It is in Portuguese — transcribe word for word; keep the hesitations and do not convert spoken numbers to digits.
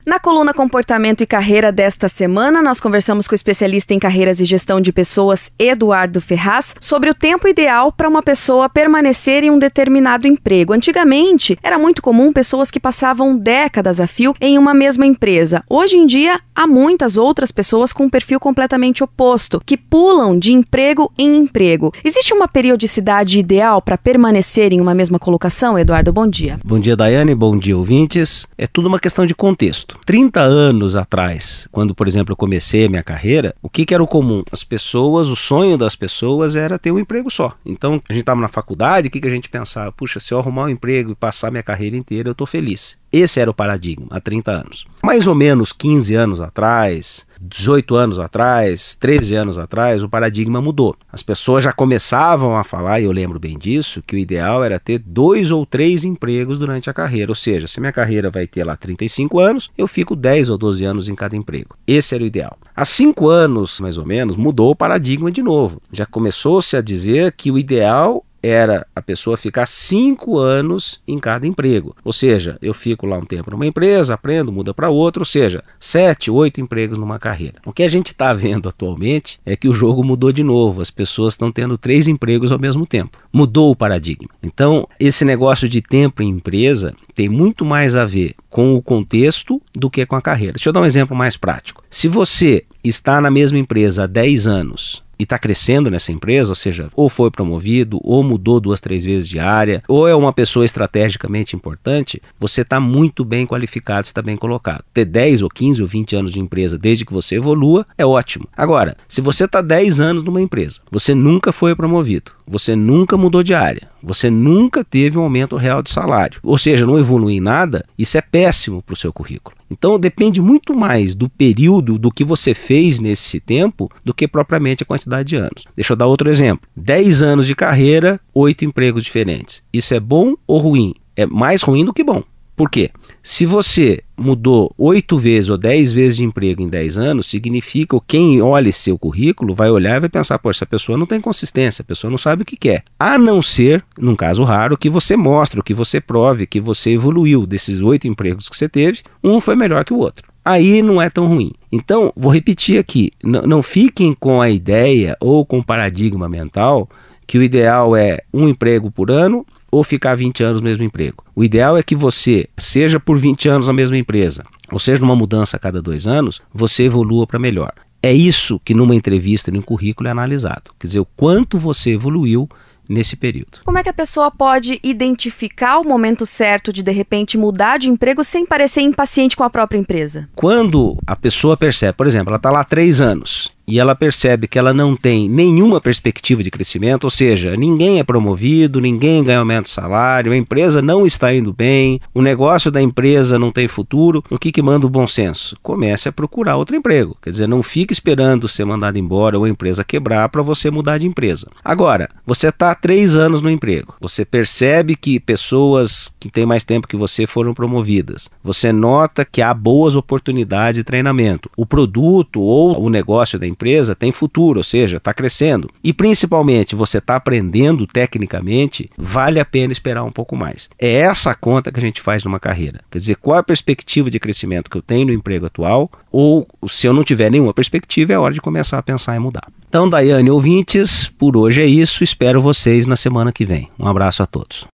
Na coluna Comportamento e Carreira desta semana, nós conversamos com o especialista em carreiras e gestão de pessoas, Eduardo Ferraz, sobre o tempo ideal para uma pessoa permanecer em um determinado emprego. Antigamente, era muito comum pessoas que passavam décadas a fio em uma mesma empresa. Hoje em dia, há muitas outras pessoas com um perfil completamente oposto, que pulam de emprego em emprego. Existe uma periodicidade ideal para permanecer em uma mesma colocação, Eduardo? Bom dia. Bom dia, Daiane. Bom dia, ouvintes. É tudo uma questão de contexto. trinta anos atrás, quando, por exemplo, eu comecei a minha carreira, o que, que era o comum? As pessoas, o sonho das pessoas era ter um emprego só. Então, a gente estava na faculdade, o que, que a gente pensava? Puxa, se eu arrumar um emprego e passar minha carreira inteira, eu estou feliz. Esse era o paradigma, há trinta anos. Mais ou menos quinze anos atrás, dezoito anos atrás, treze anos atrás, o paradigma mudou. As pessoas já começavam a falar, e eu lembro bem disso, que o ideal era ter dois ou três empregos durante a carreira. Ou seja, se minha carreira vai ter lá trinta e cinco anos, eu fico dez ou doze anos em cada emprego. Esse era o ideal. Há cinco anos, mais ou menos, mudou o paradigma de novo. Já começou-se a dizer que o ideal era a pessoa ficar cinco anos em cada emprego. Ou seja, eu fico lá um tempo numa empresa, aprendo, muda para outra, ou seja, sete, oito empregos numa carreira. O que a gente está vendo atualmente é que o jogo mudou de novo. As pessoas estão tendo três empregos ao mesmo tempo. Mudou o paradigma. Então, esse negócio de tempo em empresa tem muito mais a ver com o contexto do que com a carreira. Deixa eu dar um exemplo mais prático. Se você está na mesma empresa há dez anos e está crescendo nessa empresa, ou seja, ou foi promovido, ou mudou duas, três vezes de área, ou é uma pessoa estrategicamente importante, você está muito bem qualificado, está bem colocado. Ter dez ou quinze ou vinte anos de empresa desde que você evolua é ótimo. Agora, se você está dez anos numa empresa, você nunca foi promovido, você nunca mudou de área, você nunca teve um aumento real de salário, ou seja, não evolui em nada, isso é péssimo para o seu currículo. Então depende muito mais do período, do que você fez nesse tempo, do que propriamente a quantidade de anos. Deixa eu dar outro exemplo. dez anos de carreira, oito empregos diferentes. Isso é bom ou ruim? É mais ruim do que bom. Por quê? Se você mudou oito vezes ou dez vezes de emprego em dez anos, significa que quem olha esse seu currículo vai olhar e vai pensar, pô, essa pessoa não tem consistência, a pessoa não sabe o que quer. A não ser, num caso raro, que você mostre, que você prove, que você evoluiu desses oito empregos que você teve, um foi melhor que o outro. Aí não é tão ruim. Então, vou repetir aqui, n- não fiquem com a ideia ou com o paradigma mental que o ideal é um emprego por ano ou ficar vinte anos no mesmo emprego. O ideal é que você, seja por vinte anos na mesma empresa, ou seja numa mudança a cada dois anos, você evolua para melhor. É isso que numa entrevista, num currículo é analisado. Quer dizer, o quanto você evoluiu nesse período. Como é que a pessoa pode identificar o momento certo de, de repente, mudar de emprego sem parecer impaciente com a própria empresa? Quando a pessoa percebe, por exemplo, ela está lá há três anos e ela percebe que ela não tem nenhuma perspectiva de crescimento, ou seja, ninguém é promovido, ninguém ganha aumento de salário, a empresa não está indo bem, o negócio da empresa não tem futuro, o que que manda o bom senso? Comece a procurar outro emprego. Quer dizer, não fique esperando ser mandado embora ou a empresa quebrar para você mudar de empresa. Agora, você está há três anos no emprego, você percebe que pessoas que têm mais tempo que você foram promovidas, você nota que há boas oportunidades de treinamento, o produto ou o negócio da empresa tem futuro, ou seja, está crescendo, e principalmente você está aprendendo tecnicamente, vale a pena esperar um pouco mais. É essa a conta que a gente faz numa carreira. Quer dizer, qual é a perspectiva de crescimento que eu tenho no emprego atual, ou se eu não tiver nenhuma perspectiva, é hora de começar a pensar em mudar. Então, Daiane, ouvintes, por hoje é isso, espero vocês na semana que vem. Um abraço a todos.